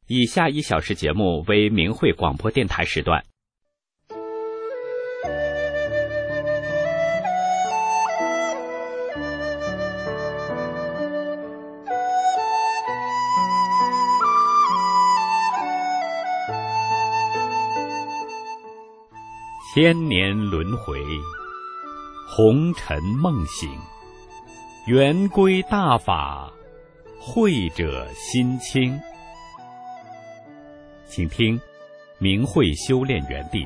以下1小时节目为明慧广播电台时段。千年轮回，红尘梦醒，圆规大法，慧者心清。请听明慧修炼园地。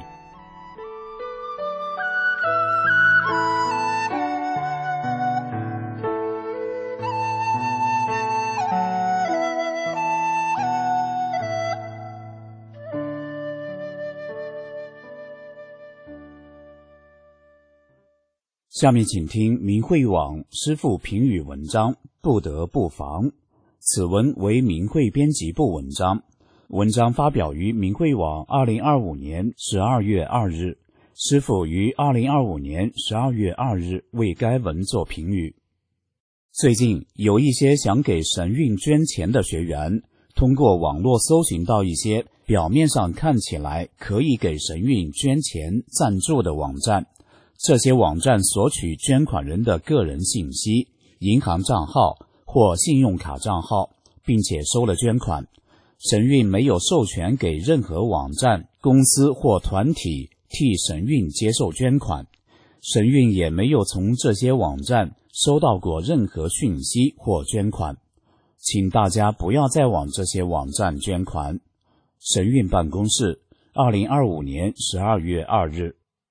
下面请听明慧网师父评语文章，不得不防。此文为明慧编辑部文章，文章发表于明慧网2025年12月2日，师父于2025年12月2日为该文作评语。最近有一些想给神韵捐钱的学员，通过网络搜寻到一些表面上看起来可以给神韵捐钱赞助的网站，这些网站索取捐款人的个人信息、银行账号或信用卡账号，并且收了捐款。神韵没有授权给任何网站、公司或团体替神韵接受捐款，神韵也没有从这些网站收到过任何讯息或捐款。请大家不要再往这些网站捐款。神韵办公室2025年12月2日。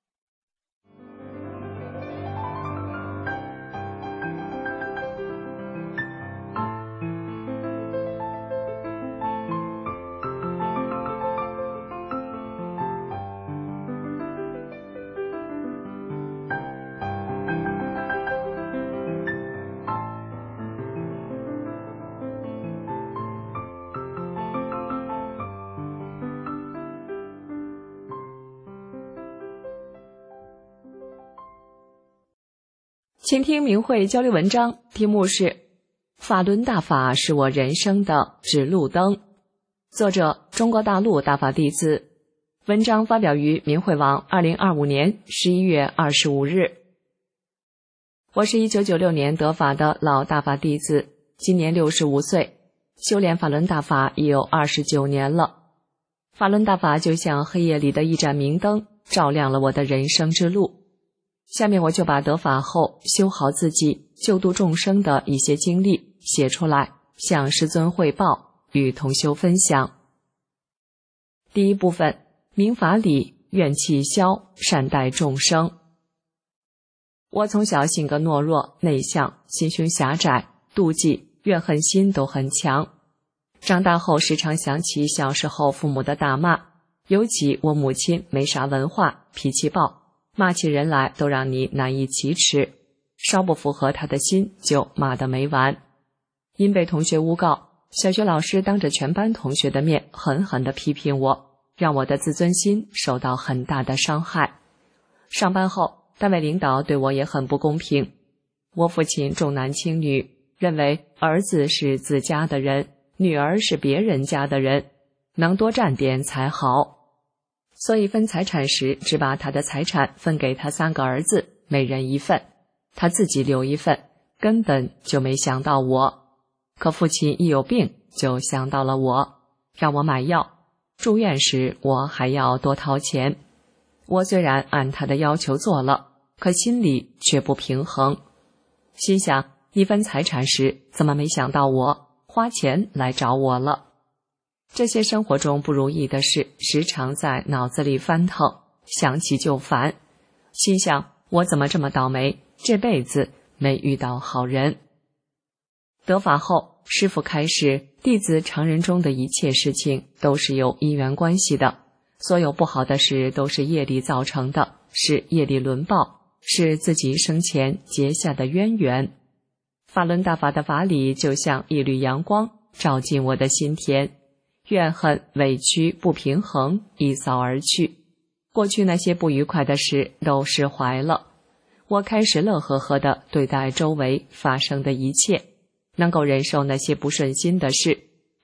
请听明慧交流文章，题目是法轮大法是我人生的指路灯，作者中国大陆大法弟子，文章发表于明慧网2025年11月25日。我是1996年得法的老大法弟子，今年65岁，修炼法轮大法已有29年了。法轮大法就像黑夜里的一盏明灯，照亮了我的人生之路。下面我就把得法后修好自己、救度众生的一些经历写出来，向师尊汇报，与同修分享。第一部分，明法理，怨气消，善待众生。我从小性格懦弱、内向，心胸狭窄，妒忌、怨恨心都很强。长大后时常想起小时候父母的大骂，尤其我母亲没啥文化，脾气暴，骂起人来都让你难以启齿，稍不符合他的心就骂得没完。因被同学诬告，小学老师当着全班同学的面狠狠地批评我，让我的自尊心受到很大的伤害。上班后，单位领导对我也很不公平。我父亲重男轻女，认为儿子是自家的人，女儿是别人家的人，能多占点才好。所以分财产时，只把他的财产分给他3个儿子，每人一份，他自己留一份，根本就没想到我。可父亲一有病就想到了我，让我买药，住院时我还要多掏钱。我虽然按他的要求做了，可心里却不平衡，心想一分财产时怎么没想到我，花钱来找我了。这些生活中不如意的事时常在脑子里翻腾，想起就烦，心想我怎么这么倒霉，这辈子没遇到好人。得法后，师父开示，弟子常人中的一切事情都是有因缘关系的，所有不好的事都是业力造成的，是业力轮报，是自己生前结下的渊源。法轮大法的法理就像一缕阳光，照进我的心田，怨恨、委屈、不平衡一扫而去，过去那些不愉快的事都释怀了。我开始乐呵呵地对待周围发生的一切，能够忍受那些不顺心的事，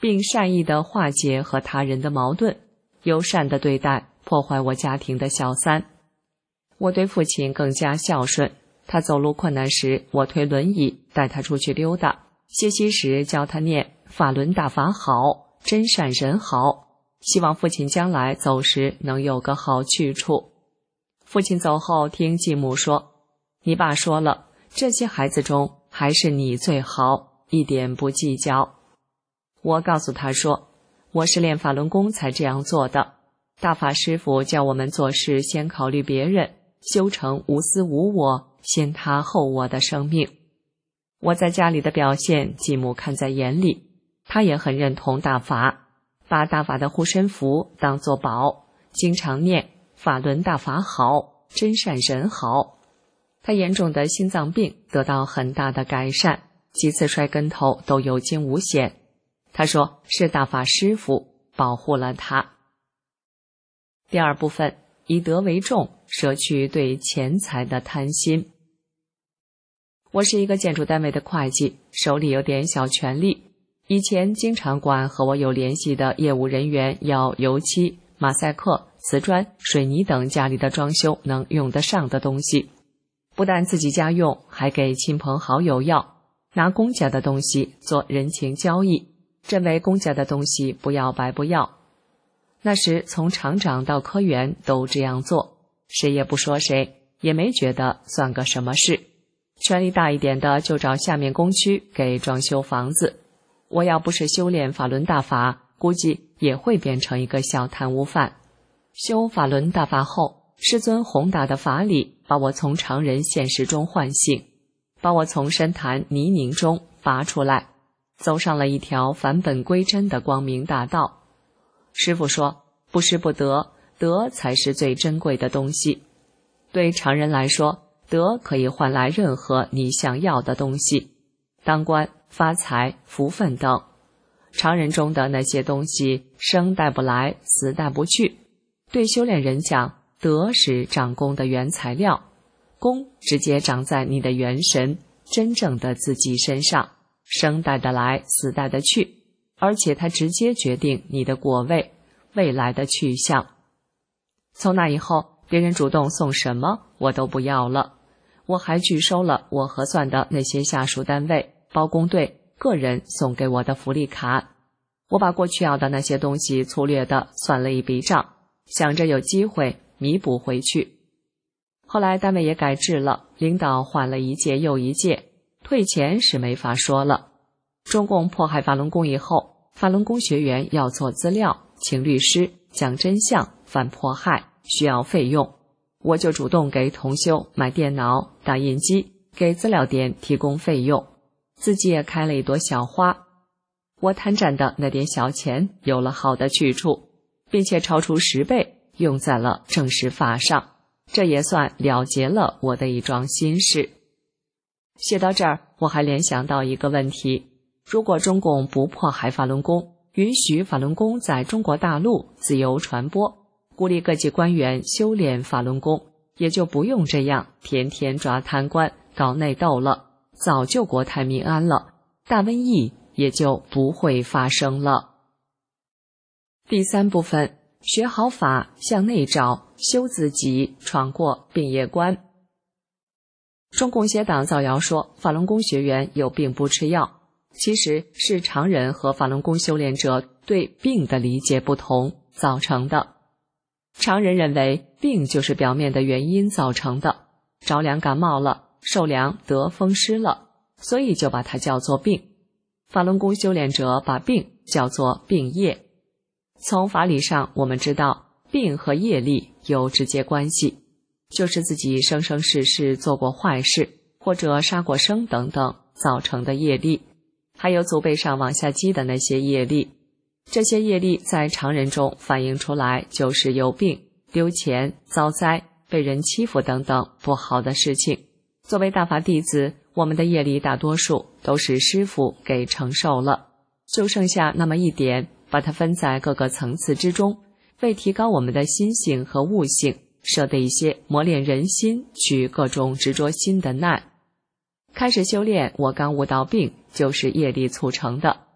并善意地化解和他人的矛盾，友善地对待破坏我家庭的小三。我对父亲更加孝顺，他走路困难时，我推轮椅带他出去溜达，歇息时教他念法轮大法好，真善人好，希望父亲将来走时能有个好去处。父亲走后，听继母说，你爸说了，这些孩子中还是你最好，一点不计较。我告诉他说，我是练法轮功才这样做的，大法师父叫我们做事先考虑别人，修成无私无我，先他后我的生命。我在家里的表现，继母看在眼里，他也很认同大法，把大法的护身符当作宝，经常念法轮大法好，真善人好。他严重的心脏病得到很大的改善，几次摔跟头都有惊无险。他说是大法师父保护了他。第二部分，以德为重，舍去对钱财的贪心。我是一个建筑单位的会计，手里有点小权力，以前经常管和我有联系的业务人员要油漆、马赛克、瓷砖、水泥等家里的装修能用得上的东西，不但自己家用，还给亲朋好友要，拿公家的东西做人情交易，认为公家的东西不要白不要。那时从厂长到科员都这样做，谁也不说谁，也没觉得算个什么事。权力大一点的就找下面工区给装修房子。我要不是修炼法轮大法，估计也会变成一个小贪污犯。修法轮大法后，师尊宏大的法理把我从常人现实中唤醒，把我从深潭泥泞中拔出来，走上了一条返本归真的光明大道。师父说，不失不得，德才是最珍贵的东西。对常人来说，德可以换来任何你想要的东西，当官、发财、福分等。常人中的那些东西，生带不来，死带不去。对修炼人讲，德是长功的原材料，功直接长在你的元神，真正的自己身上，生带得来，死带得去，而且它直接决定你的果位，未来的去向。从那以后，别人主动送什么，我都不要了。我还拒收了我核算的那些下属单位、包工队、个人送给我的福利卡。我把过去要的那些东西粗略地算了一笔账，想着有机会弥补回去。后来单位也改制了，领导换了一届又一届，退钱是没法说了。中共迫害法轮功以后，法轮功学员要做资料，请律师，讲真相，反迫害，需要费用。我就主动给同修买电脑、打印机，给资料店提供费用，自己也开了一朵小花。我贪占的那点小钱有了好的去处，并且超出10倍用在了正实法上，这也算了结了我的一桩心事。写到这儿，我还联想到一个问题，如果中共不迫害法轮功，允许法轮功在中国大陆自由传播，鼓励各级官员修炼法轮功，也就不用这样天天抓贪官搞内斗了，早就国泰民安了，大瘟疫也就不会发生了。第三部分，学好法，向内找，修自己，闯过病业关。中共协党造谣说法轮功学员有病不吃药，其实是常人和法轮功修炼者对病的理解不同造成的。常人认为病就是表面的原因造成的，着凉感冒了，受凉得风湿了，所以就把它叫做病。法轮功修炼者把病叫做病业。从法理上我们知道，病和业力有直接关系，就是自己生生世世做过坏事，或者杀过生等等造成的业力，还有祖辈上往下积的那些业力。这些业力在常人中反映出来，就是有病、丢钱、遭灾、被人欺负等等不好的事情。作为大法弟子，我们的业力大多数都是师父给承受了，就剩下那么一点，把它分在各个层次之中，为提高我们的心性和悟性，设的一些磨练人心、取各种执着心的难。开始修炼，我刚悟到病就是业力促成的。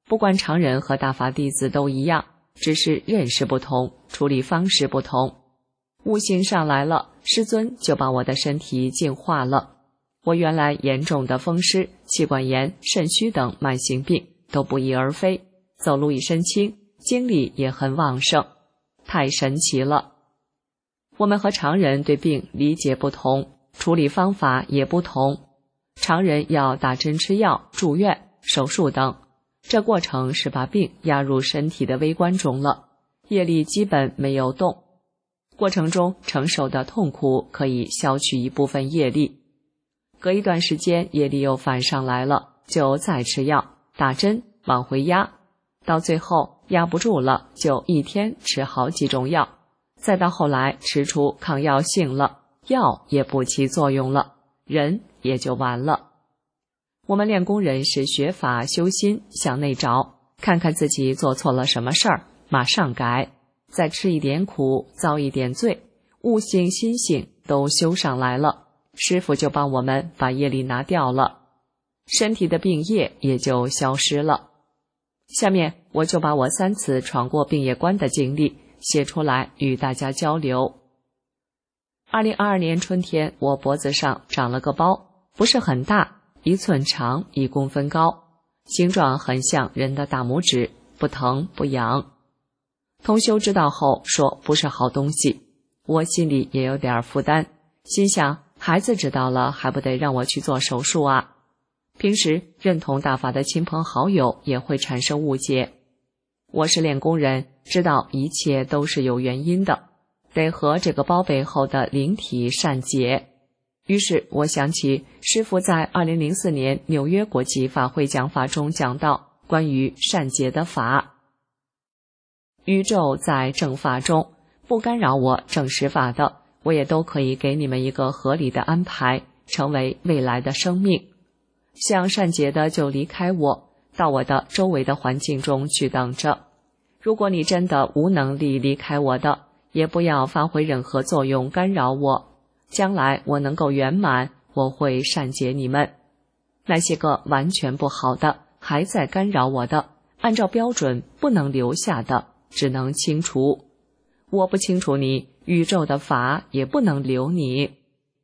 不管常人和大法弟子都一样，只是认识不同，处理方式不同。悟性上来了，师尊就把我的身体净化了。我原来严重的风湿、气管炎、肾虚等慢性病都不翼而飞，走路一身轻，精力也很旺盛，太神奇了。我们和常人对病理解不同，处理方法也不同。常人要打针吃药、住院、手术等，这过程是把病压入身体的微观中了，业力基本没有动，过程中承受的痛苦可以消去一部分业力。隔一段时间业力又反上来了，就再吃药、打针往回压，到最后压不住了，就一天吃好几种药，再到后来吃出抗药性了，药也不起作用了，人也就完了。我们练功人是学法修心，向内找，看看自己做错了什么事儿，马上改，再吃一点苦，遭一点罪，悟性心性都修上来了，师父就帮我们把业力拿掉了，身体的病业也就消失了。下面我就把我3次闯过病业关的经历写出来与大家交流。2022年春天，我脖子上长了个包，不是很大，1寸长，1公分高，形状很像人的大拇指，不疼不痒。同修知道后说不是好东西，我心里也有点负担，心想孩子知道了还不得让我去做手术啊。平时认同大法的亲朋好友也会产生误解。我是练功人，知道一切都是有原因的，得和这个包背后的灵体善解。于是我想起师父在2004年纽约国际法会讲法中讲到关于善解的法。宇宙在正法中，不干扰我正实法的，我也都可以给你们一个合理的安排，成为未来的生命。想善解的就离开我，到我的周围的环境中去等着。如果你真的无能力离开我的，也不要发挥任何作用干扰我。将来我能够圆满，我会善解你们。那些个完全不好的，还在干扰我的，按照标准不能留下的，只能清除。我不清除你，宇宙的法也不能留你。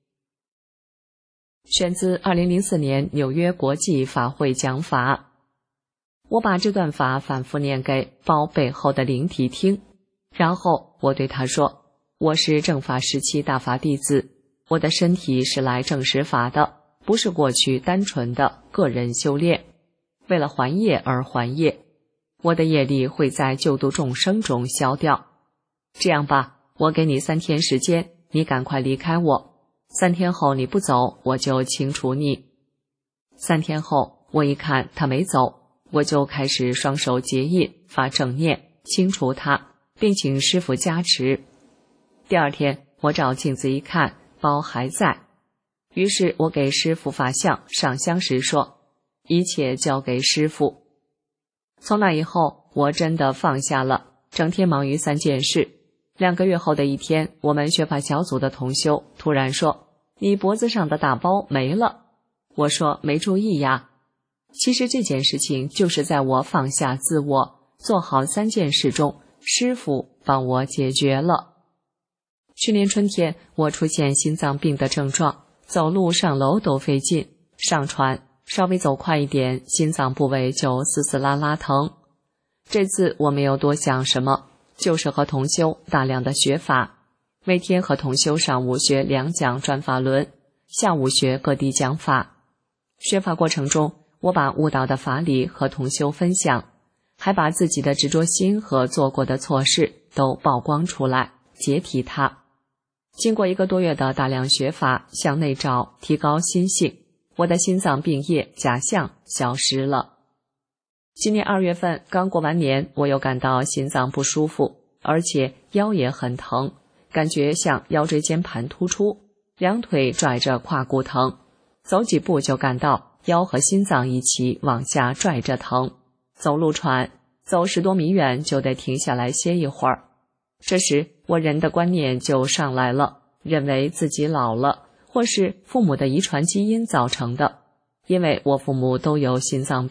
选自2004年纽约国际法会讲法。我把这段法反复念给包背后的灵体听，然后我对他说，我是正法时期大法弟子，我的身体是来正实法的，不是过去单纯的个人修炼，为了还业而还业，我的业力会在救度众生中消掉。这样吧，我给你3天时间，你赶快离开我，3天后你不走，我就清除你。3天后，我一看他没走，我就开始双手结印，发正念，清除他，并请师父加持。第2天，我照镜子一看，包还在，于是我给师父法相上香时说，一切交给师父。从那以后，我真的放下了，整天忙于3件事。2个月后的一天，我们学法小组的同修突然说，你脖子上的大包没了。我说没注意呀。其实这件事情就是在我放下自我，做好3件事中，师父帮我解决了。去年春天，我出现心脏病的症状，走路上楼都费劲，上船稍微走快一点，心脏部位就嘶嘶啦啦疼。这次我没有多想什么，就是和同修大量的学法，每天和同修上午学2讲转法轮，下午学各地讲法。学法过程中，我把悟道的法理和同修分享，还把自己的执着心和做过的错事都曝光出来，解体它。经过1个多月的大量学法，向内找，提高心性，我的心脏病业假象消失了。今年2月份刚过完年，我又感到心脏不舒服，而且腰也很疼，感觉像腰椎间盘突出，2腿拽着胯骨疼，走几步就感到腰和心脏一起往下拽着疼，走路喘，走10多米远就得停下来歇一会儿。这时我人的观念就上来了，认为自己老了，或是父母的遗传基因造成的，因为我父母都有心脏病，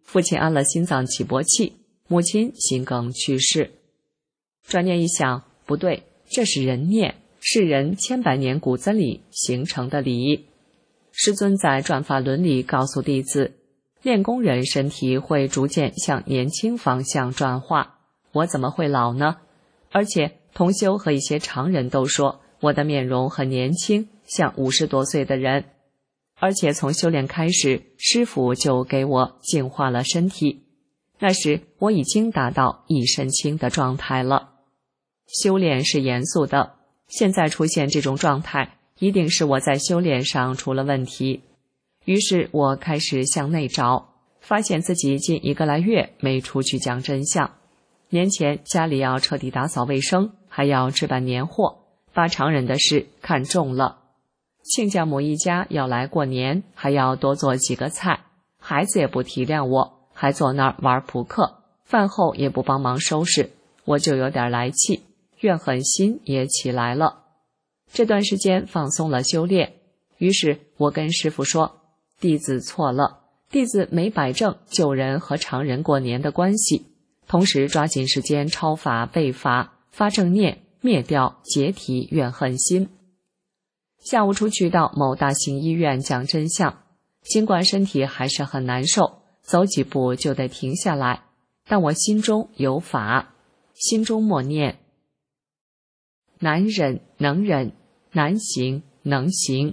父亲安了心脏起搏器，母亲心梗去世。转念一想，不对，这是人念，是人千百年骨子里形成的理。师尊在转法轮里告诉弟子，练功人身体会逐渐向年轻方向转化，我怎么会老呢？而且同修和一些常人都说我的面容很年轻，像50多岁的人。而且从修炼开始，师父就给我净化了身体，那时我已经达到一身轻的状态了。修炼是严肃的，现在出现这种状态，一定是我在修炼上出了问题。于是我开始向内找，发现自己近1个来月没出去讲真相。年前家里要彻底打扫卫生，还要置办年货，把常人的事看重了。亲家母一家要来过年，还要多做几个菜，孩子也不体谅我，还坐那儿玩扑克，饭后也不帮忙收拾，我就有点来气，怨恨心也起来了。这段时间放松了修炼，于是我跟师父说，弟子错了，弟子没摆正救人和常人过年的关系，同时抓紧时间抄法背法，发正念，灭掉解体怨恨心。下午出去到某大型医院讲真相，尽管身体还是很难受，走几步就得停下来，但我心中有法，心中默念，难忍能忍，难行能行。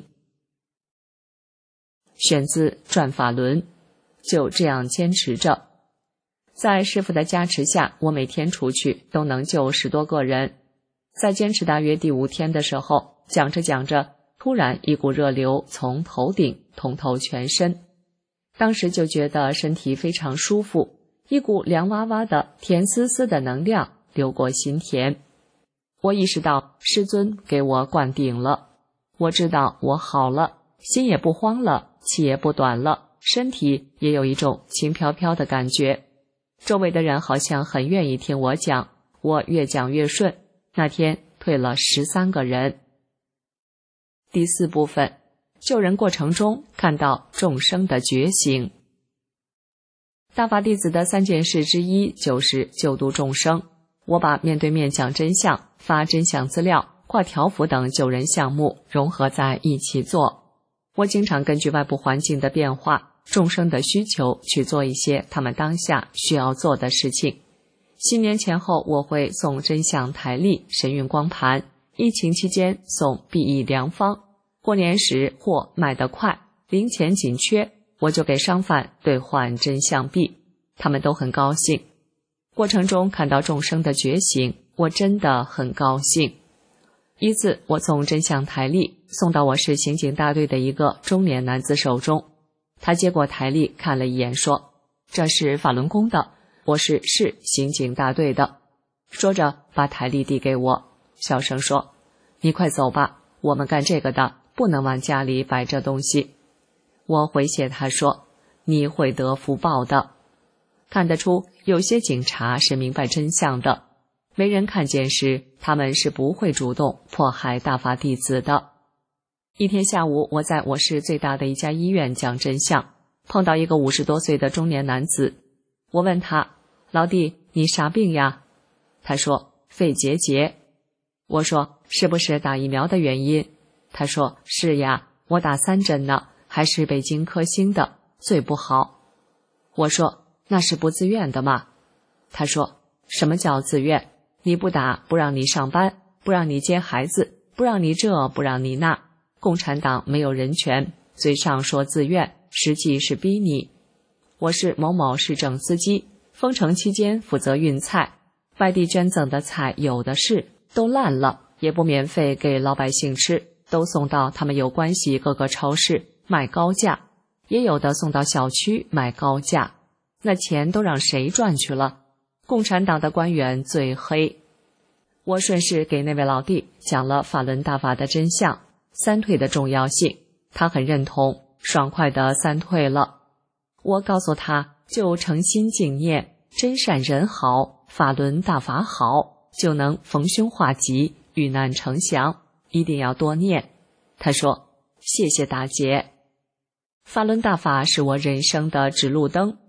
选自转法轮，就这样坚持着。在师父的加持下，我每天出去都能救10多个人。在坚持大约第5天的时候，讲着讲着，突然一股热流从头顶通透全身，当时就觉得身体非常舒服，一股凉洼洼的甜丝丝的能量流过心田。我意识到师尊给我灌顶了，我知道我好了，心也不慌了，气也不短了，身体也有一种轻飘飘的感觉。周围的人好像很愿意听我讲，我越讲越顺，那天退了13个人。第4部分，救人过程中看到众生的觉醒。大法弟子的3件事之一就是救度众生。我把面对面讲真相、发真相资料、挂条幅等救人项目融合在一起做。我经常根据外部环境的变化、众生的需求去做一些他们当下需要做的事情。新年前后我会送真相台历、神韵光盘，疫情期间送币益良方。过年时货卖得快，零钱紧缺，我就给商贩兑换真相币，他们都很高兴。过程中看到众生的觉醒，我真的很高兴。一次我送真相台历送到我市刑警大队的一个中年男子手中，他接过台历看了一眼说，这是法轮功的，我是市刑警大队的。说着把台历递给我，小声说，你快走吧，我们干这个的不能往家里摆这东西。我回谢他说，你会得福报的。看得出有些警察是明白真相的，没人看见时，他们是不会主动迫害大法弟子的。一天下午，我在我市最大的一家医院讲真相，碰到一个50多岁的中年男子。我问他，老弟，你啥病呀？他说，肺结节。我说，是不是打疫苗的原因？他说，是呀，我打3针呢，还是北京科兴的，最不好。我说，那是不自愿的吗？他说，什么叫自愿？你不打，不让你上班，不让你接孩子，不让你这，不让你那。共产党没有人权，嘴上说自愿，实际是逼你。我是某某市政司机，封城期间负责运菜，外地捐赠的菜有的是，都烂了，也不免费给老百姓吃，都送到他们有关系各个超市卖高价，也有的送到小区卖高价，那钱都让谁赚去了？共产党的官员最黑。我顺势给那位老弟讲了法轮大法的真相，3退的重要性，他很认同，爽快的3退了。我告诉他，就诚心敬念，真善人好，法轮大法好，就能逢凶化吉，遇难成祥，一定要多念。他说，谢谢大姐。法轮大法是我人生的指路灯，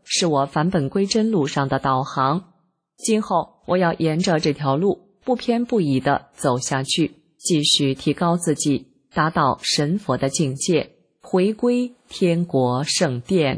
是我返本归真路上的导航。今后我要沿着这条路不偏不倚地走下去，继续提高自己，达到神佛的境界，回归天国圣殿。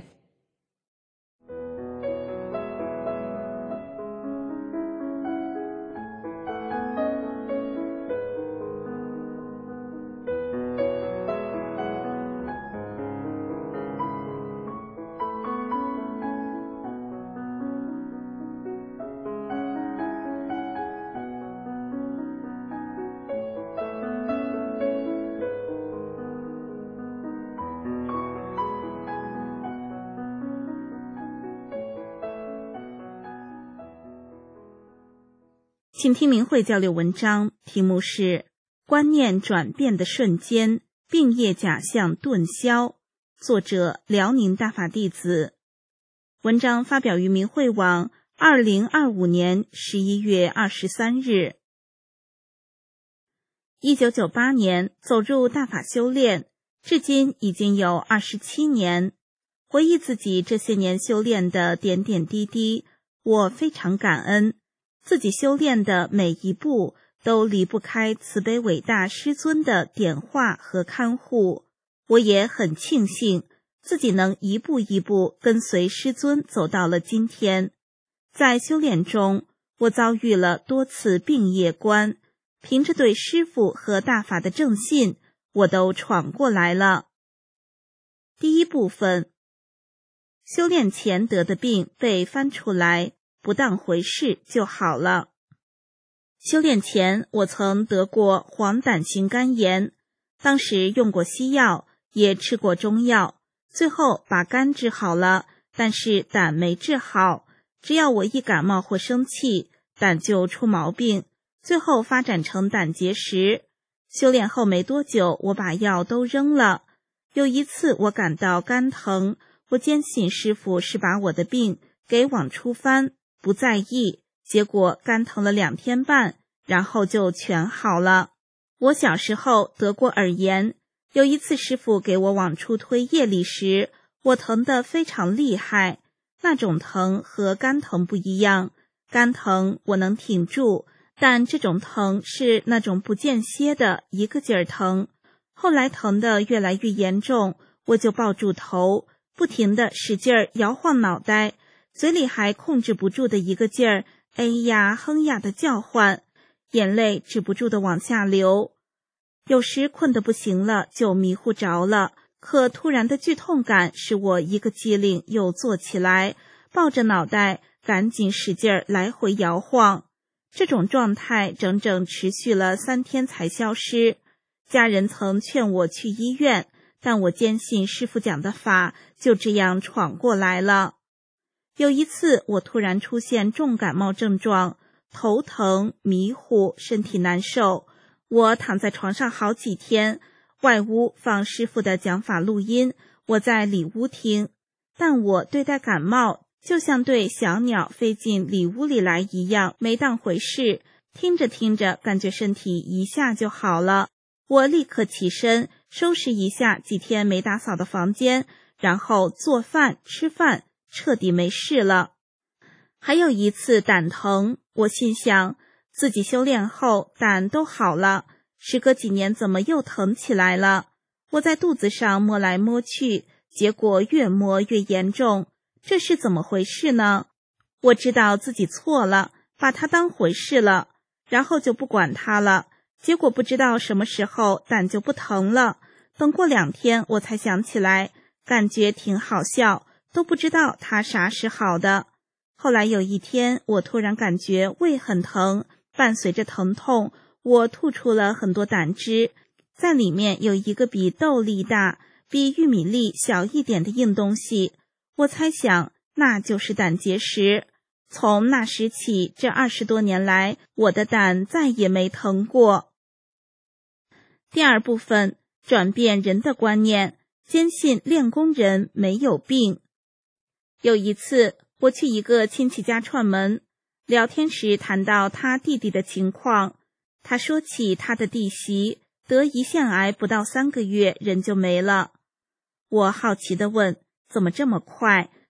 请听明慧交流文章，题目是观念转变的瞬间，病业假象顿消，作者辽宁大法弟子。文章发表于明慧网2025年11月23日。1998年走入大法修炼，至今已经有27年。回忆自己这些年修炼的点点滴滴，我非常感恩。自己修炼的每一步都离不开慈悲伟大师尊的点化和看护，我也很庆幸自己能一步一步跟随师尊走到了今天。在修炼中，我遭遇了多次病业关，凭着对师父和大法的正信，我都闯过来了。第一部分，修炼前得的病被翻出来，不当回事就好了。修炼前，我曾得过黄疸型肝炎，当时用过西药，也吃过中药，最后把肝治好了，但是胆没治好。只要我一感冒或生气，胆就出毛病，最后发展成胆结石。修炼后没多久，我把药都扔了。有一次我感到肝疼，我坚信师父是把我的病给往出翻，不在意，结果肝疼了2天半，然后就全好了。我小时候得过耳炎，有一次师父给我往出推业力时，我疼得非常厉害。那种疼和肝疼不一样，肝疼我能挺住，但这种疼是那种不间歇的一个劲儿疼。后来疼得越来越严重，我就抱住头，不停地使劲儿摇晃脑袋，嘴里还控制不住的一个劲儿哎呀哼呀的叫唤，眼泪止不住的往下流。有时困得不行了就迷糊着了，可突然的剧痛感使我一个机灵又坐起来，抱着脑袋赶紧使劲儿来回摇晃。这种状态整整持续了3天才消失。家人曾劝我去医院，但我坚信师父讲的法，就这样闯过来了。有一次我突然出现重感冒症状，头疼、迷糊、身体难受。我躺在床上好几天，外屋放师父的讲法录音，我在里屋听，但我对待感冒就像对小鸟飞进里屋里来一样，没当回事。听着听着，感觉身体一下就好了。我立刻起身，收拾一下几天没打扫的房间，然后做饭、吃饭，彻底没事了。还有一次胆疼，我心想自己修炼后胆都好了，时隔几年怎么又疼起来了？我在肚子上摸来摸去，结果越摸越严重，这是怎么回事呢？我知道自己错了，把它当回事了，然后就不管它了。结果不知道什么时候胆就不疼了，等过2天我才想起来，感觉挺好笑，都不知道它啥时好的。后来有一天我突然感觉胃很疼，伴随着疼痛，我吐出了很多胆汁，在里面有一个比豆粒大、比玉米粒小一点的硬东西，我猜想那就是胆结石。从那时起，这20多年来，我的胆再也没疼过。第二部分，转变人的观念，坚信练功人没有病。有一次，我去一个亲戚家串门，聊天时谈到他弟弟的情况，他说起他的弟媳得胰腺癌不到3个月人就没了。我好奇地问，怎么这么快？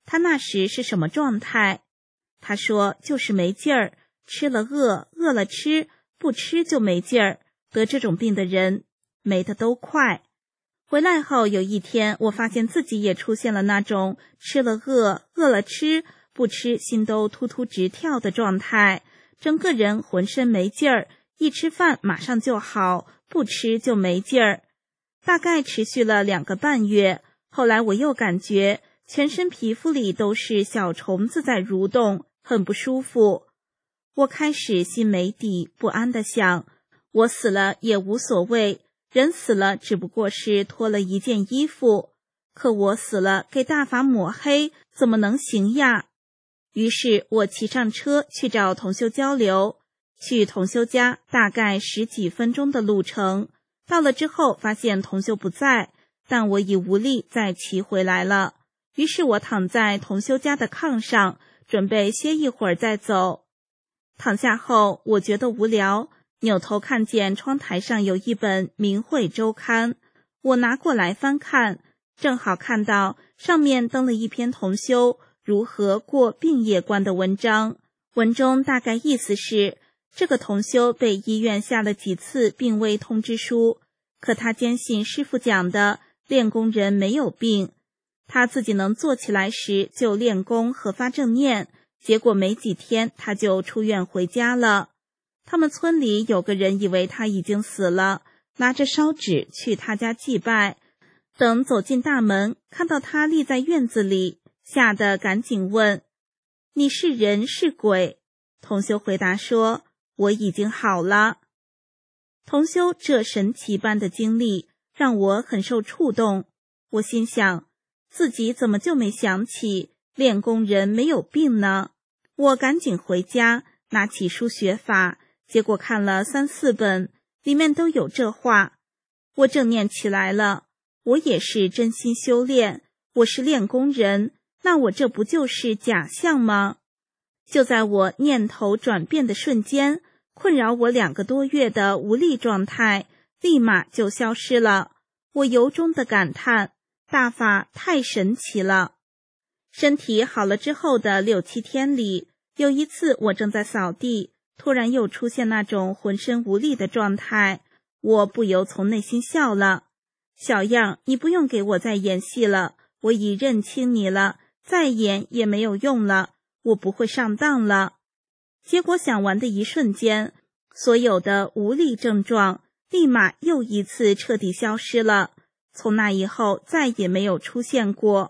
他那时是什么状态？他说就是没劲儿，吃了饿，饿了吃，不吃就没劲儿，得这种病的人没得都快。回来后有一天，我发现自己也出现了那种吃了饿，饿了吃，不吃心都突突直跳的状态，整个人浑身没劲儿，一吃饭马上就好，不吃就没劲儿。大概持续了2个半月，后来我又感觉全身皮肤里都是小虫子在蠕动，很不舒服。我开始心没底，不安地想，我死了也无所谓，人死了只不过是脱了一件衣服，可我死了给大法抹黑，怎么能行呀？于是我骑上车去找同修交流，去同修家大概10几分钟的路程，到了之后发现同修不在，但我已无力再骑回来了。于是我躺在同修家的炕上，准备歇一会儿再走。躺下后，我觉得无聊，扭头看见窗台上有一本《明慧周刊》，我拿过来翻看，正好看到上面登了一篇同修如何过病业关的文章。文中大概意思是，这个同修被医院下了几次病危通知书，可他坚信师父讲的练功人没有病，他自己能坐起来时就练功和发正念，结果没几天他就出院回家了。他们村里有个人以为他已经死了，拿着烧纸去他家祭拜，等走进大门，看到他立在院子里，吓得赶紧问，你是人是鬼？同修回答说，我已经好了。同修这神奇般的经历让我很受触动，我心想，自己怎么就没想起练功人没有病呢？我赶紧回家拿起书学法，结果看了3、4本，里面都有这话。我正念起来了，我也是真心修炼，我是练功人，那我这不就是假象吗？就在我念头转变的瞬间，困扰我2个多月的无力状态立马就消失了。我由衷的感叹，大法太神奇了。身体好了之后的6、7天里，有一次我正在扫地，突然又出现那种浑身无力的状态，我不由从内心笑了。小样，你不用给我再演戏了，我已认清你了，再演也没有用了，我不会上当了。结果想完的一瞬间，所有的无力症状立马又一次彻底消失了，从那以后再也没有出现过。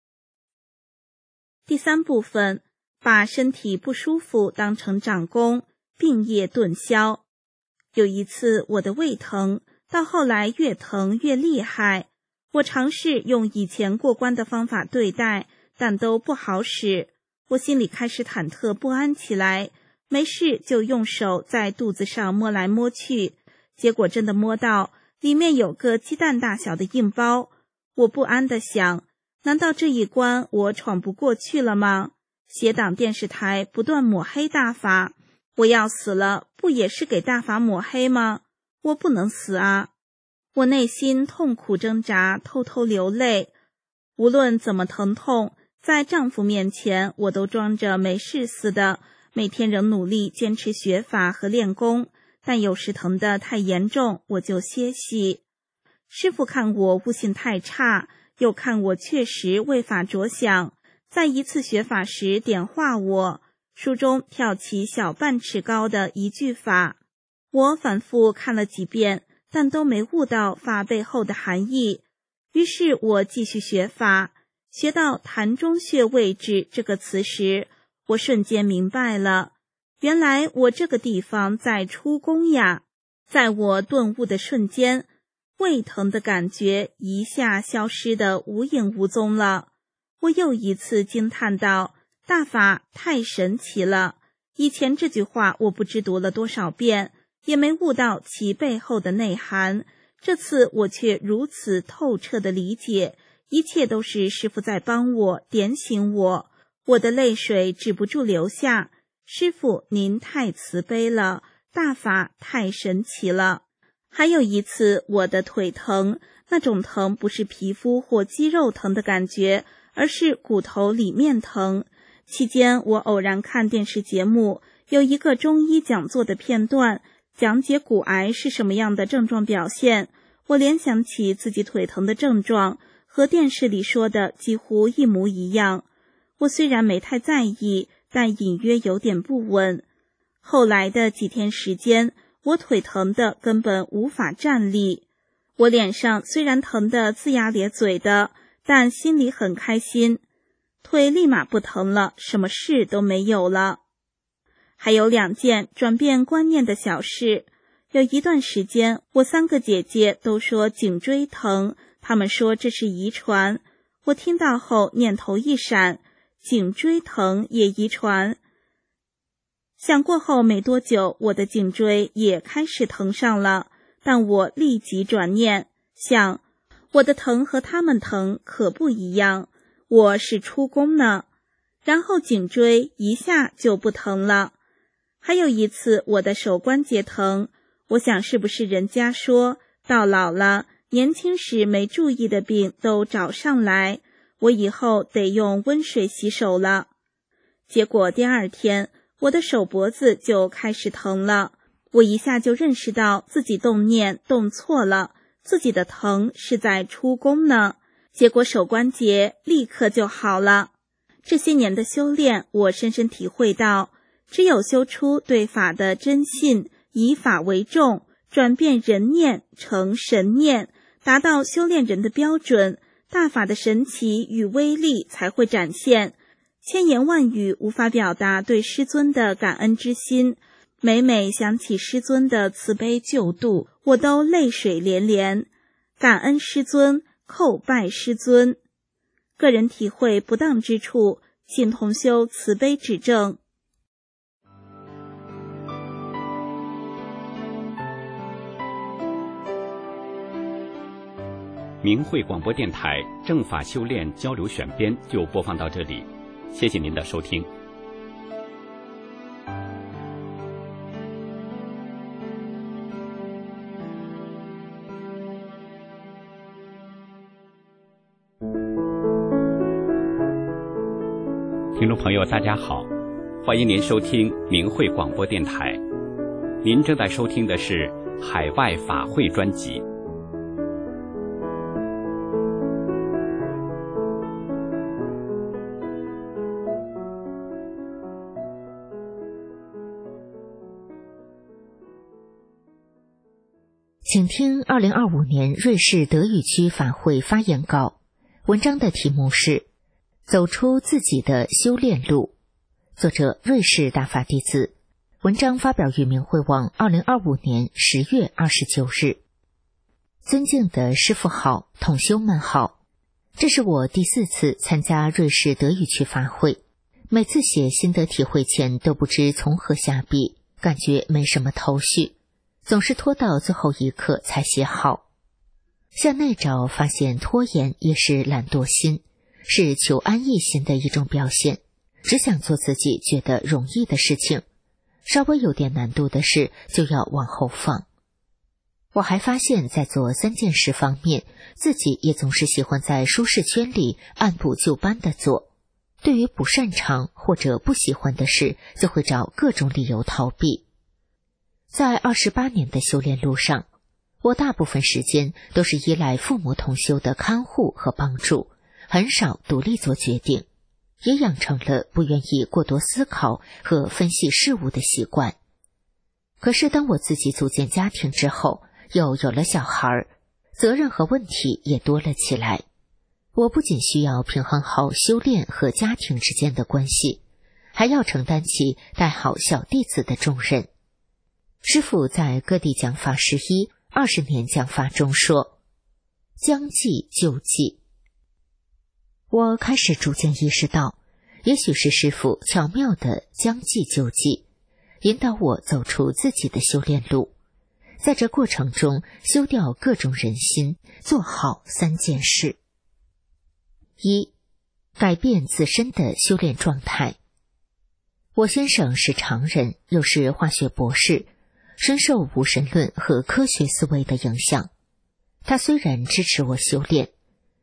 第3部分，把身体不舒服当成长功，病业顿消。有一次我的胃疼，到后来越疼越厉害，我尝试用以前过关的方法对待，但都不好使，我心里开始忐忑不安起来，没事就用手在肚子上摸来摸去，结果真的摸到里面有个鸡蛋大小的硬包，我不安地想，难道这一关我闯不过去了吗？邪党电视台不断抹黑大法，我要死了，不也是给大法抹黑吗？我不能死啊！我内心痛苦挣扎，偷偷流泪。无论怎么疼痛，在丈夫面前我都装着没事似的，每天仍努力坚持学法和练功，但有时疼得太严重，我就歇息。师父看我悟性太差，又看我确实为法着想，在一次学法时点化我，书中跳起小半尺高的一句法，我反复看了几遍，但都没悟到法背后的含义。于是我继续学法，学到坛中穴位置这个词时，我瞬间明白了，原来我这个地方在出功呀。在我顿悟的瞬间，胃疼的感觉一下消失得无影无踪了。我又一次惊叹道，大法太神奇了，以前这句话我不知读了多少遍，也没悟到其背后的内涵，这次我却如此透彻的理解，一切都是师父在帮我点醒我，我的泪水止不住流下。师父您太慈悲了，大法太神奇了。还有一次我的腿疼，那种疼不是皮肤或肌肉疼的感觉， 而是骨头里面疼。期间我偶然看电视节目，有一个中医讲座的片段，讲解骨癌是什么样的症状表现。我联想起自己腿疼的症状，和电视里说的几乎一模一样。我虽然没太在意，但隐约有点不稳。后来的几天时间，我腿疼的根本无法站立。我脸上虽然疼得龇牙咧嘴的，但心里很开心。腿立马不疼了，什么事都没有了。还有2件转变观念的小事。有一段时间，我3个姐姐都说颈椎疼，她们说这是遗传。我听到后念头一闪，颈椎疼也遗传。想过后没多久，我的颈椎也开始疼上了，但我立即转念，想我的疼和他们疼可不一样，我是出宫呢。然后颈椎一下就不疼了。还有一次我的手关节疼，我想是不是人家说到老了，年轻时没注意的病都找上来，我以后得用温水洗手了。结果第2天，我的手脖子就开始疼了。我一下就认识到自己动念动错了，自己的疼是在出宫呢。结果手关节立刻就好了。这些年的修炼，我深深体会到，只有修出对法的真信，以法为重，转变人念成神念，达到修炼人的标准，大法的神奇与威力才会展现。千言万语无法表达对师尊的感恩之心，每每想起师尊的慈悲救度，我都泪水连连。感恩师尊，叩拜师尊。个人体会不当之处，请同修慈悲指正。 明慧广播电台正法修炼交流选编就播放到这里，谢谢您的收听。听众朋友大家好，欢迎您收听明慧广播电台。您正在收听的是海外法会专辑。 请听2025年瑞士德语区法会发言稿，文章的题目是走出自己的修炼路，作者瑞士大法弟子，文章发表于明慧网2025年10月29日。尊敬的师父好，同修们好，这是我第4次参加瑞士德语区法会，每次写心得体会前都不知从何下笔，感觉没什么头绪，总是拖到最后一刻才写好。向内找发现拖延也是懒惰心，是求安逸心的一种表现，只想做自己觉得容易的事情，稍微有点难度的事就要往后放。我还发现在做3件事方面，自己也总是喜欢在舒适圈里按部就班地做，对于不擅长或者不喜欢的事，就会找各种理由逃避。在28年的修炼路上，我大部分时间都是依赖父母同修的看护和帮助，很少独立做决定，也养成了不愿意过多思考和分析事物的习惯。可是当我自己组建家庭之后，又有了小孩，责任和问题也多了起来。我不仅需要平衡好修炼和家庭之间的关系，还要承担起带好小弟子的重任。师父在各地讲法11 20年讲法中说，将计就计。我开始逐渐意识到，也许是师父巧妙地将计就计，引导我走出自己的修炼路，在这过程中修掉各种人心，做好3件事。1. 改变自身的修炼状态。我先生是常人，又是化学博士，深受无神论和科学思维的影响。他虽然支持我修炼，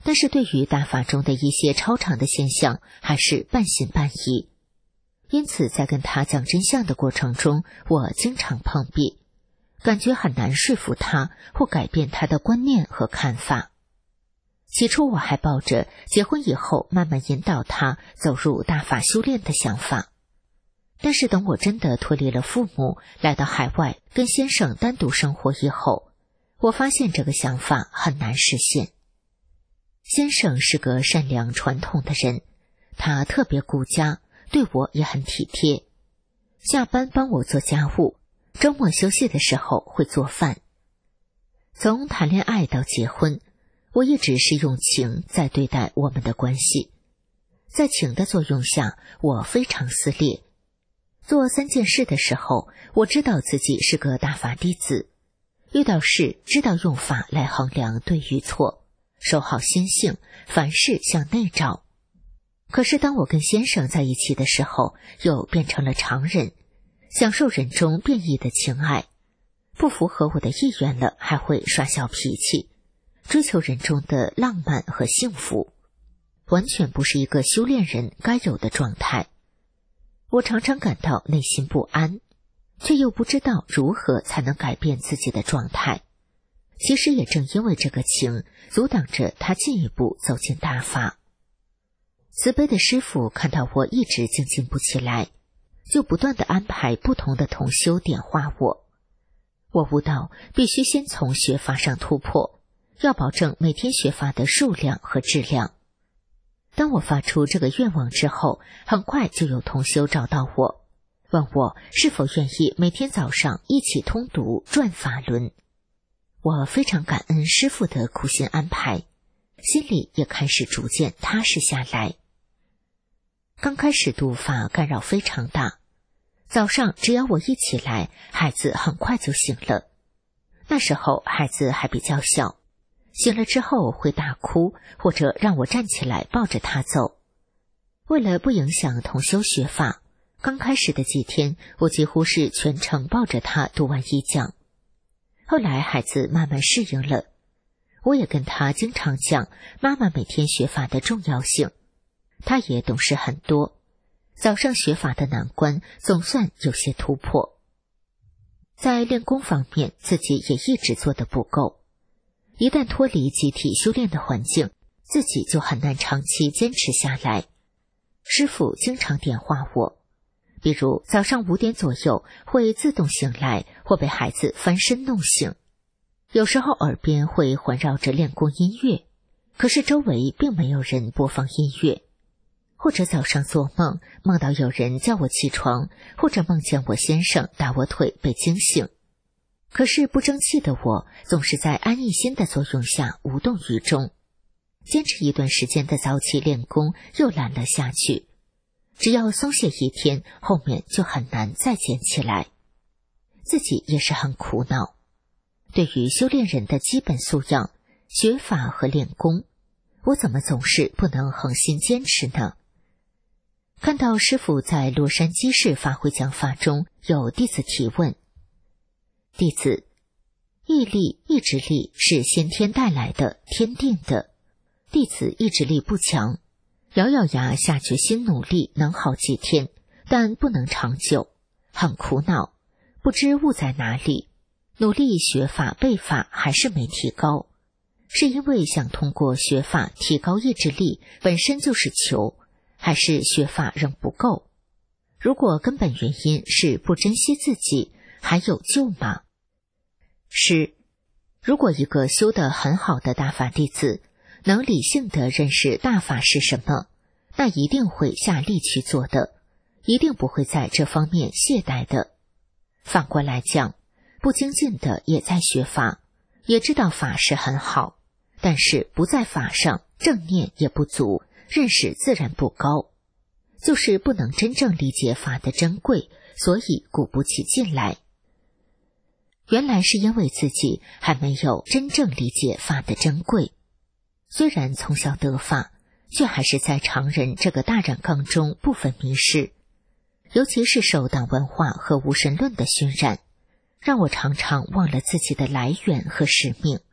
但是对于大法中的一些超常的现象还是半信半疑。因此在跟他讲真相的过程中，我经常碰壁，感觉很难说服他或改变他的观念和看法。起初我还抱着结婚以后慢慢引导他走入大法修炼的想法，但是等我真的脱离了父母，来到海外跟先生单独生活以后，我发现这个想法很难实现。先生是个善良传统的人，他特别顾家，对我也很体贴，下班帮我做家务，周末休息的时候会做饭。从谈恋爱到结婚，我一直是用情在对待我们的关系，在情的作用下，我非常撕裂。做3件事的时候，我知道自己是个大法弟子，遇到事知道用法来衡量对与错，守好心性，凡事向内照。可是当我跟先生在一起的时候，又变成了常人，享受人中变异的情爱，不符合我的意愿了，还会耍小脾气，追求人中的浪漫和幸福，完全不是一个修炼人该有的状态。我常常感到内心不安，却又不知道如何才能改变自己的状态。其实也正因为这个情，阻挡着他进一步走进大法。慈悲的师父看到我一直精进不起来，就不断地安排不同的同修点化我。我悟到必须先从学法上突破，要保证每天学法的数量和质量。当我发出这个愿望之后，很快就有同修找到我，问我是否愿意每天早上一起通读转法轮。我非常感恩师父的苦心安排，心里也开始逐渐踏实下来。刚开始读法干扰非常大，早上只要我一起来，孩子很快就醒了。那时候孩子还比较小，醒了之后会大哭，或者让我站起来抱着他走。为了不影响同修学法，刚开始的几天我几乎是全程抱着他读完一讲。后来孩子慢慢适应了，我也跟他经常讲妈妈每天学法的重要性，他也懂事很多，早上学法的难关总算有些突破。在练功方面，自己也一直做得不够，一旦脱离集体修炼的环境，自己就很难长期坚持下来。师父经常点化我，比如早上5点左右会自动醒来，或被孩子翻身弄醒。有时候耳边会环绕着练功音乐，可是周围并没有人播放音乐。或者早上做梦，梦到有人叫我起床，或者梦见我先生打我腿被惊醒。可是不争气的我总是在安逸心的作用下无动于衷，坚持一段时间的早起练功又懒了下去，只要松懈一天，后面就很难再捡起来。自己也是很苦恼，对于修炼人的基本素养，学法和练功，我怎么总是不能恒心坚持呢？看到师父在洛杉矶市法会讲法中有弟子提问，弟子，毅力、意志力是先天带来的，天定的。弟子意志力不强，咬咬牙下决心努力能好几天，但不能长久，很苦恼，不知误在哪里。努力学法背法还是没提高，是因为想通过学法提高意志力本身就是求，还是学法仍不够？如果根本原因是不珍惜自己，还有救吗？是，如果一个修得很好的大法弟子能理性地认识大法是什么，那一定会下力去做的，一定不会在这方面懈怠的。反过来讲，不精进的也在学法，也知道法是很好，但是不在法上，正念也不足，认识自然不高，就是不能真正理解法的珍贵，所以鼓不起劲来。原来是因为自己还没有真正理解法的珍贵，虽然从小得法，却还是在常人这个大染缸中部分迷失，尤其是受党文化和无神论的熏染，让我常常忘了自己的来源和使命，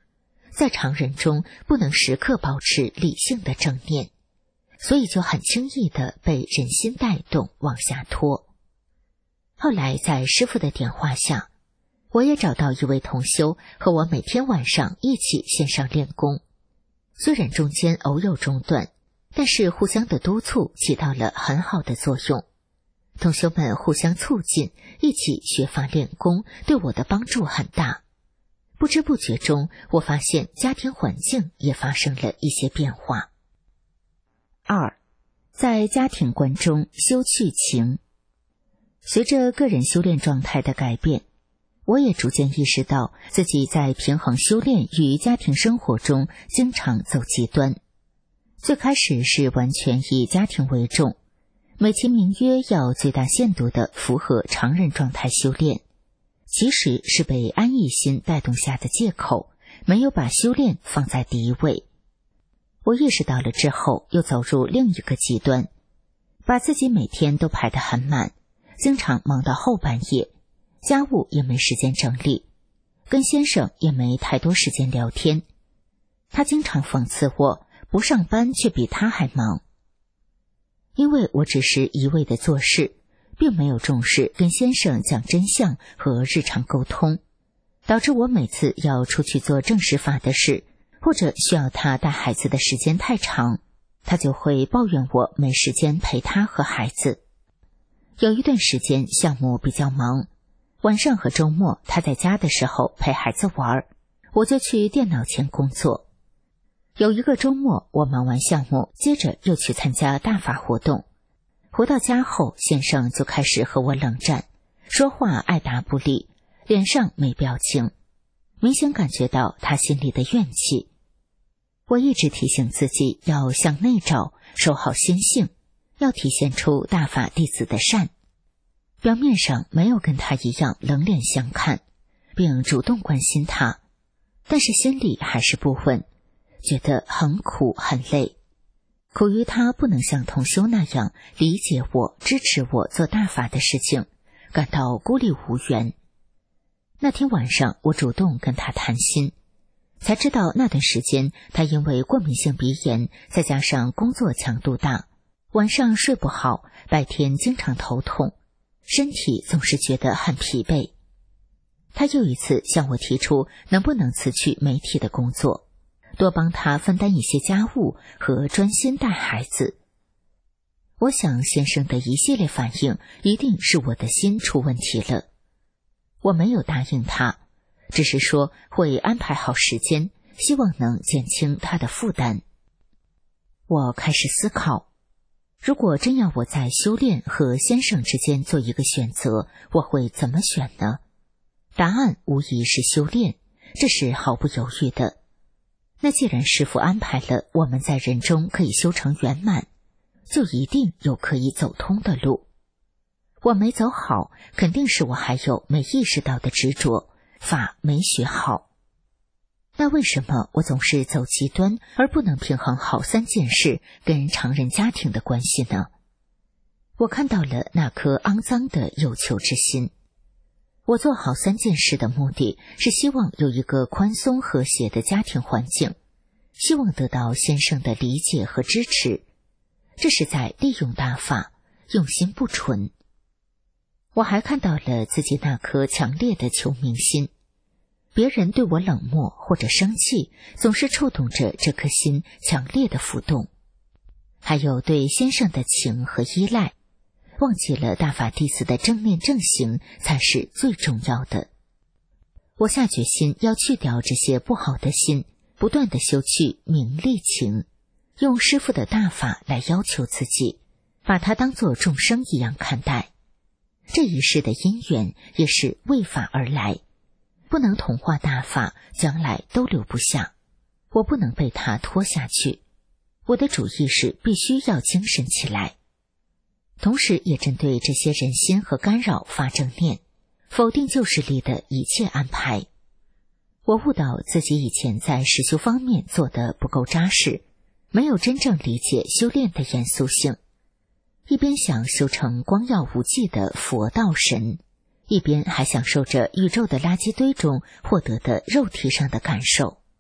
在常人中不能时刻保持理性的正念，所以就很轻易地被人心带动往下拖。后来在师父的点化下，我也找到一位同修和我每天晚上一起线上练功，虽然中间偶有中断，但是互相的督促起到了很好的作用。同修们互相促进，一起学法练功，对我的帮助很大。不知不觉中，我发现家庭环境也发生了一些变化。2，在家庭观中修去情。随着个人修炼状态的改变，我也逐渐意识到自己在平衡修炼与家庭生活中经常走极端。最开始是完全以家庭为重，美其名曰要最大限度地符合常人状态修炼，其实是被安逸心带动下的借口，没有把修炼放在第一位。我意识到了之后，又走入另一个极端，把自己每天都排得很满，经常忙到后半夜，家务也没时间整理，跟先生也没太多时间聊天。他经常讽刺我不上班却比他还忙，因为我只是一味的做事，并没有重视跟先生讲真相和日常沟通，导致我每次要出去做正式法的事，或者需要他带孩子的时间太长，他就会抱怨我没时间陪他和孩子。有一段时间项目比较忙，晚上和周末他在家的时候陪孩子玩，我就去电脑前工作。有一个周末，我忙完项目，接着又去参加大法活动。回到家后，先生就开始和我冷战，说话爱答不理，脸上没表情，明显感觉到他心里的怨气。我一直提醒自己要向内照，守好心性，要体现出大法弟子的善。表面上没有跟他一样冷脸相看，并主动关心他，但是心里还是不稳，觉得很苦很累，苦于他不能像同修那样理解我、支持我做大法的事情，感到孤立无援。那天晚上，我主动跟他谈心，才知道那段时间他因为过敏性鼻炎，再加上工作强度大，晚上睡不好，白天经常头痛，身体总是觉得很疲惫。他又一次向我提出能不能辞去媒体的工作，多帮他分担一些家务和专心带孩子。我想先生的一系列反应一定是我的心出问题了。我没有答应他，只是说会安排好时间，希望能减轻他的负担。我开始思考，如果真要我在修炼和先生之间做一个选择，我会怎么选呢？答案无疑是修炼，这是毫不犹豫的。那既然师父安排了我们在人中可以修成圆满，就一定有可以走通的路。我没走好，肯定是我还有没意识到的执着，法没学好。那为什么我总是走极端，而不能平衡好3件事跟常人家庭的关系呢？我看到了那颗肮脏的有求之心。我做好3件事的目的是希望有一个宽松和谐的家庭环境，希望得到先生的理解和支持，这是在利用大法，用心不纯。我还看到了自己那颗强烈的求名心，别人对我冷漠或者生气，总是触动着这颗心强烈的浮动。还有对先生的情和依赖，忘记了大法弟子的正念正行才是最重要的。我下决心要去掉这些不好的心，不断地修去名利情，用师父的大法来要求自己，把它当作众生一样看待。这一世的因缘也是为法而来，不能同化大法，将来都留不下。我不能被它拖下去，我的主意识必须要精神起来。同时也针对这些人心和干扰发正念，否定旧势力的一切安排。我悟到自己以前在实修方面做得不够扎实，没有真正理解修炼的严肃性，一边想修成光耀无际的佛道神，一边还享受着宇宙的垃圾堆中获得的肉体上的感受。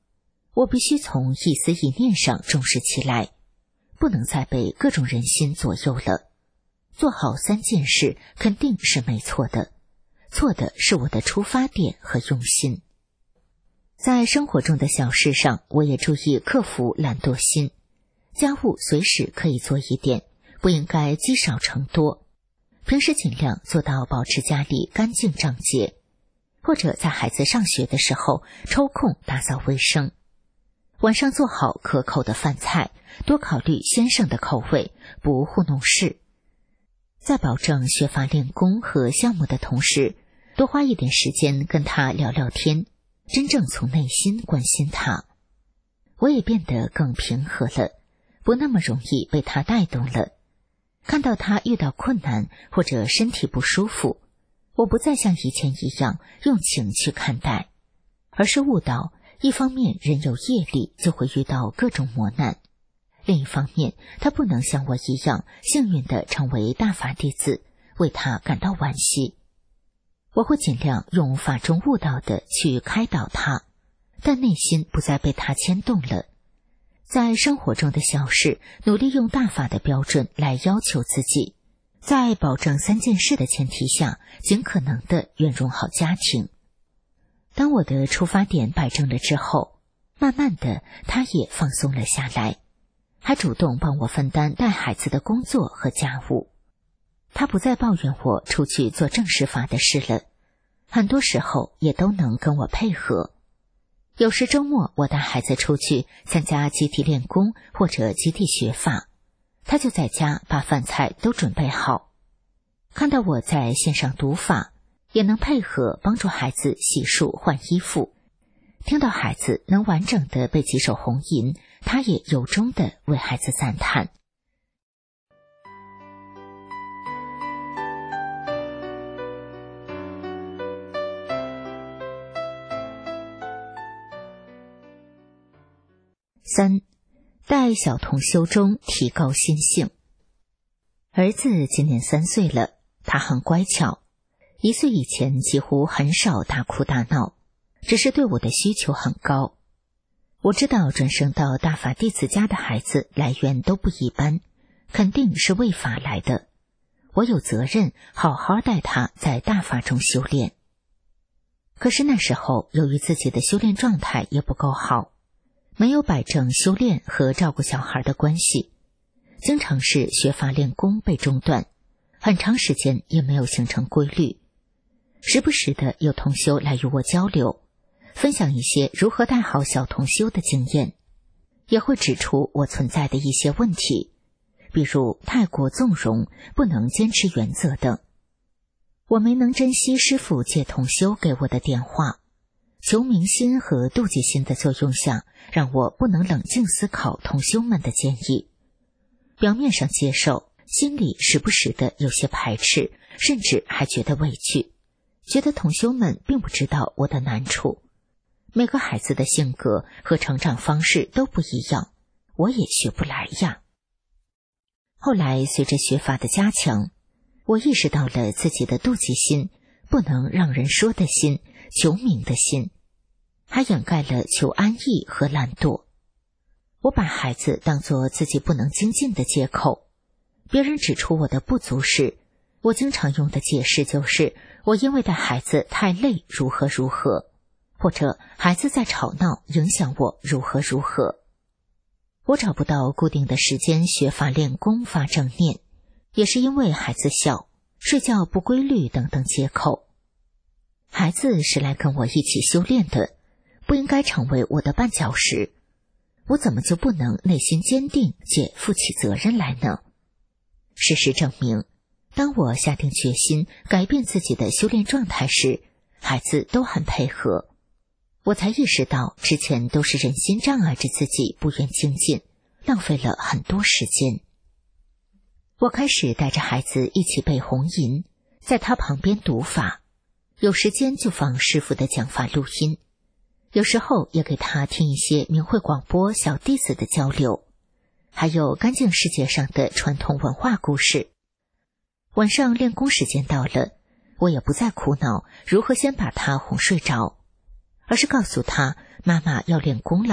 我必须从一思一念上重视起来，不能再被各种人心左右了。做好3件事肯定是没错的，错的是我的出发点和用心。在生活中的小事上，我也注意克服懒惰心。家务随时可以做一点，不应该积少成多。平时尽量做到保持家里干净整洁，或者在孩子上学的时候抽空打扫卫生。晚上做好可口的饭菜，多考虑先生的口味，不糊弄事。在保证学法练功和项目的同时，多花一点时间跟他聊聊天，真正从内心关心他。我也变得更平和了，不那么容易被他带动了。看到他遇到困难或者身体不舒服，我不再像以前一样用情去看待，而是悟到，一方面人有业力就会遇到各种磨难，另一方面他不能像我一样幸运地成为大法弟子，为他感到惋惜。我会尽量用法中悟道的去开导他，但内心不再被他牵动了。在生活中的小事，努力用大法的标准来要求自己，在保证3件事的前提下，尽可能的圆融好家庭。当我的出发点摆正了之后，慢慢的他也放松了下来，还主动帮我分担带孩子的工作和家务。他不再抱怨我出去做正式法的事了，很多时候也都能跟我配合。有时周末我带孩子出去参加集体练功或者集体学法，他就在家把饭菜都准备好。看到我在线上读法，也能配合帮助孩子洗漱换衣服。听到孩子能完整的背几首红吟，他也由衷的为孩子赞叹。3. 带小童修中提高心性。儿子今年3岁了，他很乖巧，1岁以前几乎很少大哭大闹，只是对我的需求很高。我知道转生到大法弟子家的孩子来源都不一般，肯定是为法来的，我有责任好好带他在大法中修炼。可是那时候由于自己的修炼状态也不够好，没有摆正修炼和照顾小孩的关系，经常是学法练功被中断，很长时间也没有形成规律。时不时的有同修来与我交流，分享一些如何带好小同修的经验，也会指出我存在的一些问题，比如太过纵容，不能坚持原则等。我没能珍惜师父借同修给我的电话，求明心和妒忌心的作用下，让我不能冷静思考同修们的建议。表面上接受，心里时不时的有些排斥，甚至还觉得委屈，觉得同修们并不知道我的难处。每个孩子的性格和成长方式都不一样，我也学不来呀。后来随着学法的加强，我意识到了自己的妒忌心，不能让人说的心，求名的心，还掩盖了求安逸和懒惰。我把孩子当作自己不能精进的借口，别人指出我的不足时，我经常用的解释就是我因为带孩子太累如何如何，或者孩子在吵闹影响我如何如何。我找不到固定的时间学法练功发正念，也是因为孩子小，睡觉不规律等等借口。孩子是来跟我一起修炼的，不应该成为我的绊脚石。我怎么就不能内心坚定且负起责任来呢？事实证明，当我下定决心改变自己的修炼状态时，孩子都很配合。我才意识到之前都是人心障碍着自己不愿精进，浪费了很多时间。我开始带着孩子一起背红吟，在他旁边读法，有时间就放师父的讲法录音，有时候也给他听一些明慧广播小弟子的交流，还有干净世界上的传统文化故事。晚上练功时间到了，我也不再苦恼如何先把他哄睡着，而是告诉他妈妈要练功了，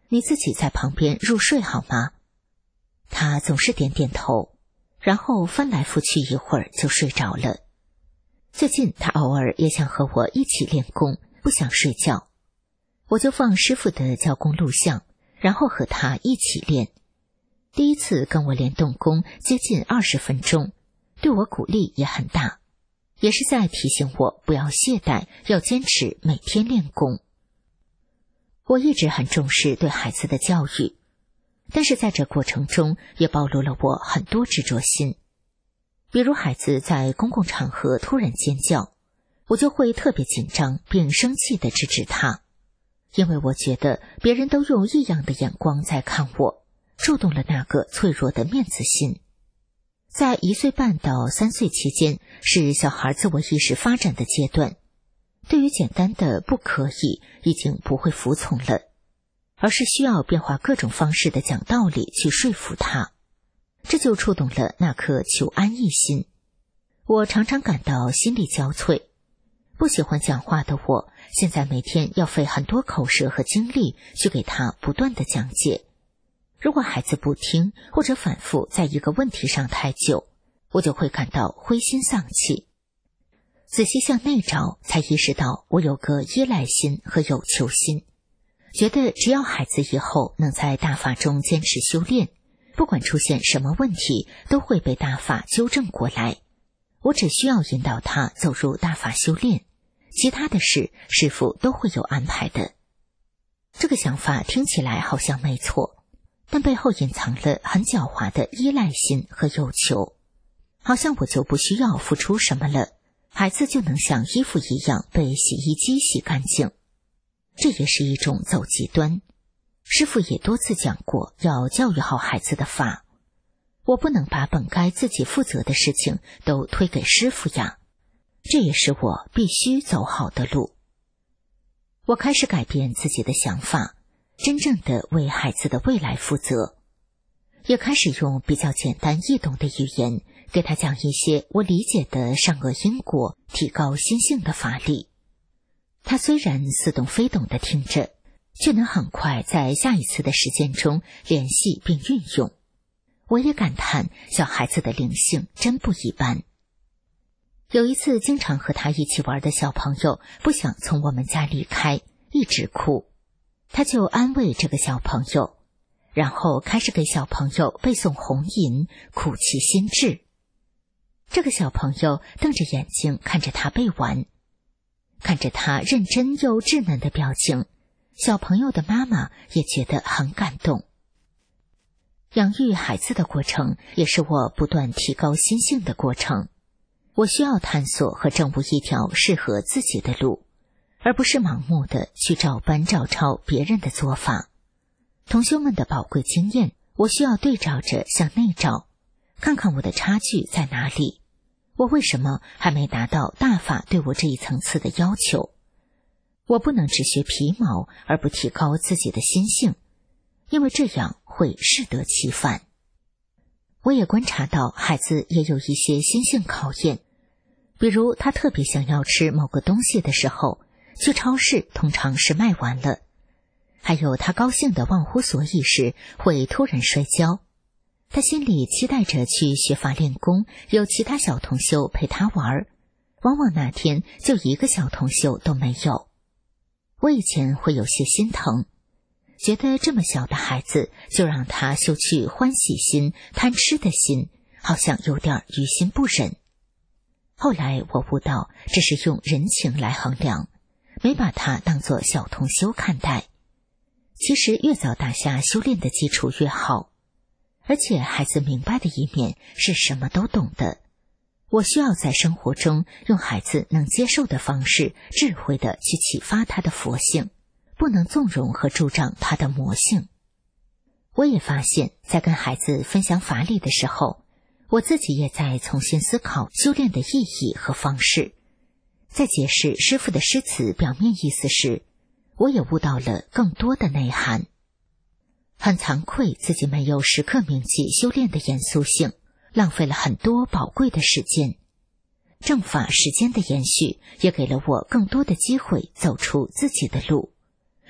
你自己在旁边入睡好吗？他总是点点头，然后翻来覆去一会儿就睡着了。最近他偶尔也想和我一起练功，不想睡觉，我就放师傅的教功录像，然后和他一起练。第一次跟我练动功接近20分钟，对我鼓励也很大，也是在提醒我不要懈怠，要坚持每天练功。我一直很重视对孩子的教育，但是在这过程中也暴露了我很多执着心。比如孩子在公共场合突然尖叫，我就会特别紧张并生气地制止他，因为我觉得别人都用异样的眼光在看我，触动了那个脆弱的面子心。在1岁半到3岁期间是小孩自我意识发展的阶段，对于简单的不可以已经不会服从了，而是需要变化各种方式的讲道理去说服他，这就触动了那颗求安逸心。我常常感到心力交瘁，不喜欢讲话的我，现在每天要费很多口舌和精力去给他不断的讲解。如果孩子不听，或者反复在一个问题上太久，我就会感到灰心丧气。仔细向内找，才意识到我有个依赖心和有求心，觉得只要孩子以后能在大法中坚持修炼，不管出现什么问题，都会被大法纠正过来。我只需要引导他走入大法修炼，其他的事师父都会有安排的。这个想法听起来好像没错，但背后隐藏了很狡猾的依赖心和有求，好像我就不需要付出什么了，孩子就能像衣服一样被洗衣机洗干净。这也是一种走极端。师父也多次讲过要教育好孩子的法，我不能把本该自己负责的事情都推给师父呀，这也是我必须走好的路。我开始改变自己的想法，真正的为孩子的未来负责，也开始用比较简单易懂的语言给他讲一些我理解的善恶因果、提高心性的法理。他虽然似懂非懂地听着，却能很快在下一次的实践中联系并运用。我也感叹小孩子的灵性真不一般。有一次经常和他一起玩的小朋友不想从我们家离开，一直哭，他就安慰这个小朋友，然后开始给小朋友背诵红吟，苦其心志。这个小朋友瞪着眼睛看着他背完，看着他认真又稚嫩的表情，小朋友的妈妈也觉得很感动。养育孩子的过程也是我不断提高心性的过程，我需要探索和证悟一条适合自己的路，而不是盲目的去照搬照抄别人的做法。同修们的宝贵经验，我需要对照着向内找，看看我的差距在哪里，我为什么还没达到大法对我这一层次的要求。我不能只学皮毛而不提高自己的心性，因为这样会适得其反。我也观察到孩子也有一些心性考验，比如他特别想要吃某个东西的时候，去超市通常是卖完了，还有他高兴的忘乎所以时会突然摔跤，他心里期待着去学法练功，有其他小同修陪他玩，往往那天就一个小同修都没有。我以前会有些心疼，觉得这么小的孩子就让他修去欢喜心、贪吃的心，好像有点于心不忍。后来我悟到这是用人情来衡量，没把他当作小同修看待。其实越早打下修炼的基础越好，而且孩子明白的一面是什么都懂的。我需要在生活中用孩子能接受的方式，智慧地去启发他的佛性，不能纵容和助长他的魔性。我也发现在跟孩子分享法理的时候，我自己也在重新思考修炼的意义和方式。在解释师父的诗词表面意思时，我也悟到了更多的内涵。很惭愧自己没有时刻铭记修炼的严肃性，浪费了很多宝贵的时间。正法时间的延续也给了我更多的机会走出自己的路，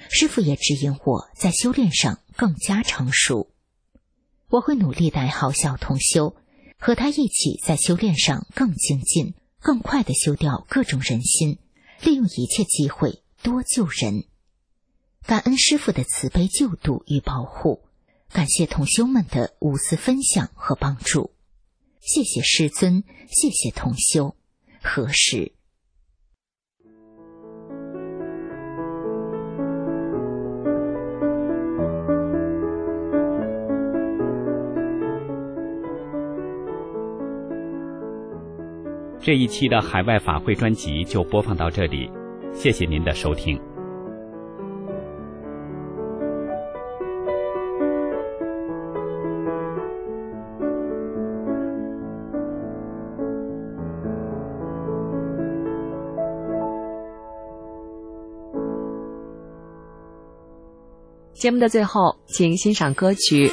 师父也指引我在修炼上更加成熟。我会努力带好小同修，和他一起在修炼上更精进，更快地修掉各种人心，利用一切机会多救人。感恩师父的慈悲救度与保护，感谢同修们的无私分享和帮助。谢谢师尊，谢谢同修。何时？ 这一期的海外法会专辑就播放到这里，谢谢您的收听。 节目的最后，请欣赏歌曲。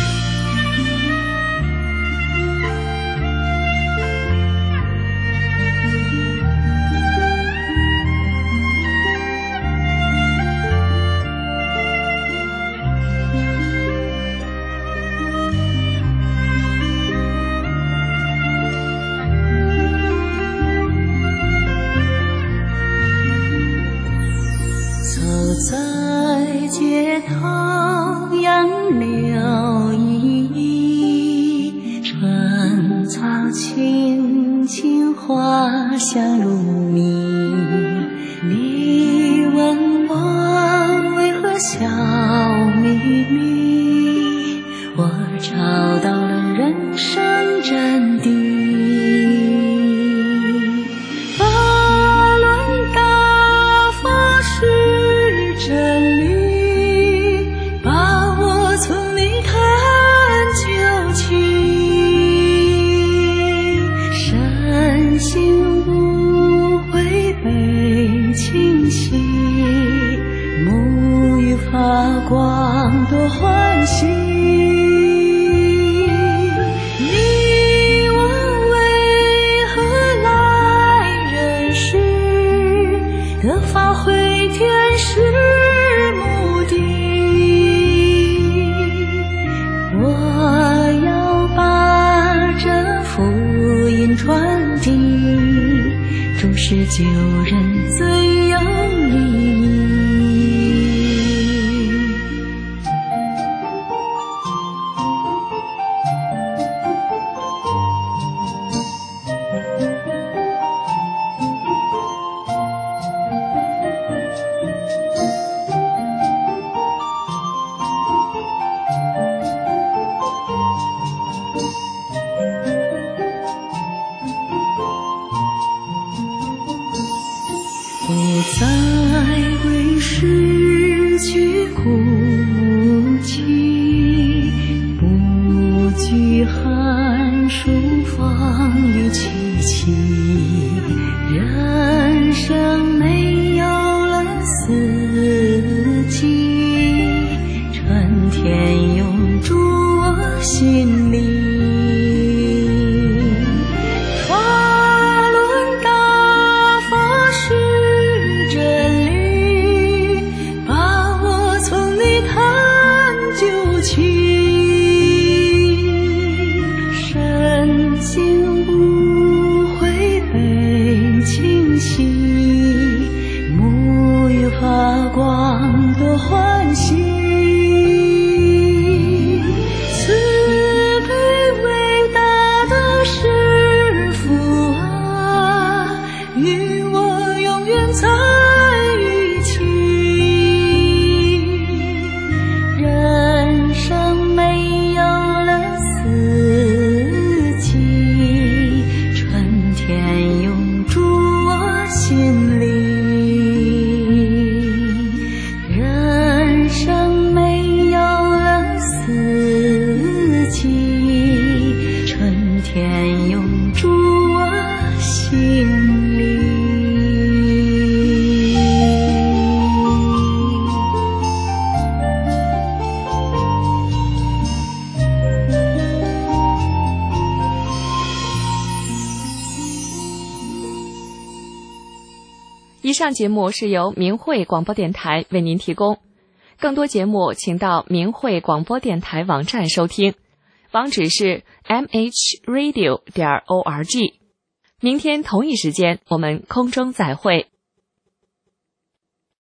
在街头杨柳依依，春草青青花香如蜜。你问我为何笑眯眯，我找到了人生真谛。发光多欢喜，你问为何来人世，得发挥天使目的。我要把这福音传递，终是救人最有利。不再为失去哭泣，不惧寒暑风雨凄凄，人生没有了四季，春天永驻我心里。发光多欢喜，慈悲伟大的师父啊，与我永远在一起。人生没有了四季，春天永驻我心里。 上节目是由明慧广播电台为您提供，更多节目请到明慧广播电台网站收听，网址是 mhradio.org。明天同一时间我们空中再会。